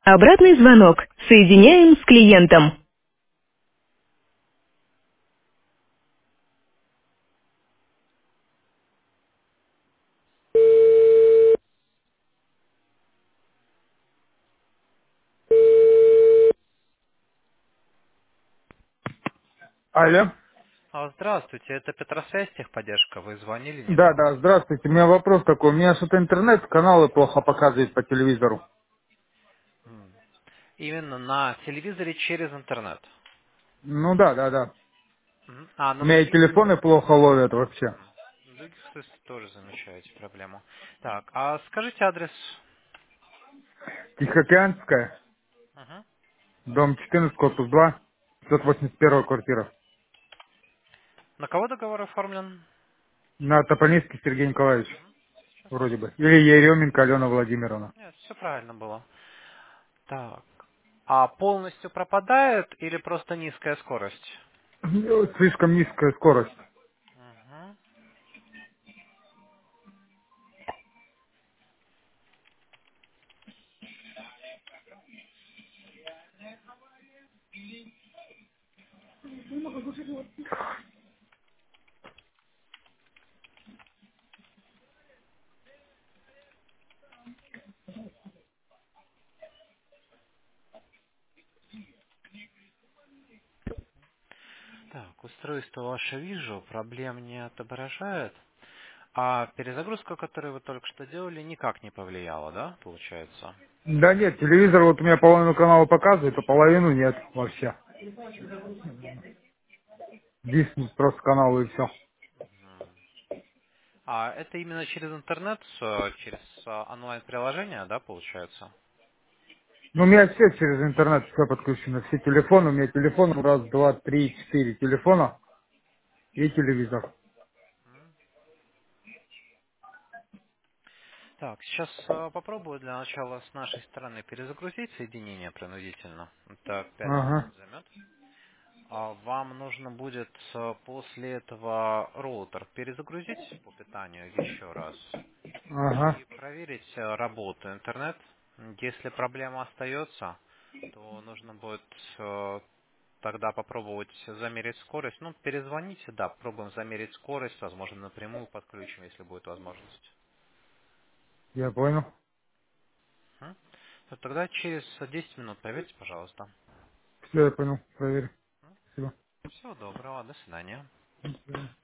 Обратный звонок. Соединяем с клиентом. Алло. Здравствуйте, это Петросвязь, техподдержка. Вы звонили Да, недавно. да, здравствуйте. У меня вопрос такой. У меня что-то интернет, каналы плохо показывает по телевизору. М. Именно на телевизоре через интернет. Ну да, да, да. А У на меня и других телефоны плохо ловят вообще. на других вы тоже замечаете проблему. Так, а скажите адрес. Тихоокеанская, Мгм. дом 14, корпус 2, 581 квартира. На кого договор оформлен? На Топольницкий Сергей Николаевич, Сейчас. вроде бы. Или Еременко Алена Владимировна. Нет, все правильно было. Так. А полностью пропадает или просто низкая скорость? Ну, слишком низкая скорость. Мгм. Так, устройство ваше вижу, проблем не отображает. А перезагрузка, которую вы только что делали, никак не повлияла, да, получается? Да нет, телевизор вот у меня половину канала показывает, а половину нет вообще. Дисней просто каналы и все. Мгм. А это именно через интернет, через онлайн-приложение, да, получается? Ну, у меня все через интернет все подключено. Все телефоны. У меня телефон раз, два, три, четыре телефона и телевизор. Так, сейчас попробую для начала с нашей стороны перезагрузить соединение принудительно. Это 5 минут Ага, займет. Вам нужно будет после этого роутер перезагрузить по питанию еще раз ага. и проверить работу интернет. Если проблема остается, то нужно будет тогда попробовать замерить скорость. Ну, перезвоните, да, пробуем замерить скорость, возможно, напрямую подключим, если будет возможность. Я понял. М? То тогда через 10 минут проверьте, пожалуйста. Все, я понял. Проверь. Спасибо. Всего доброго, до свидания.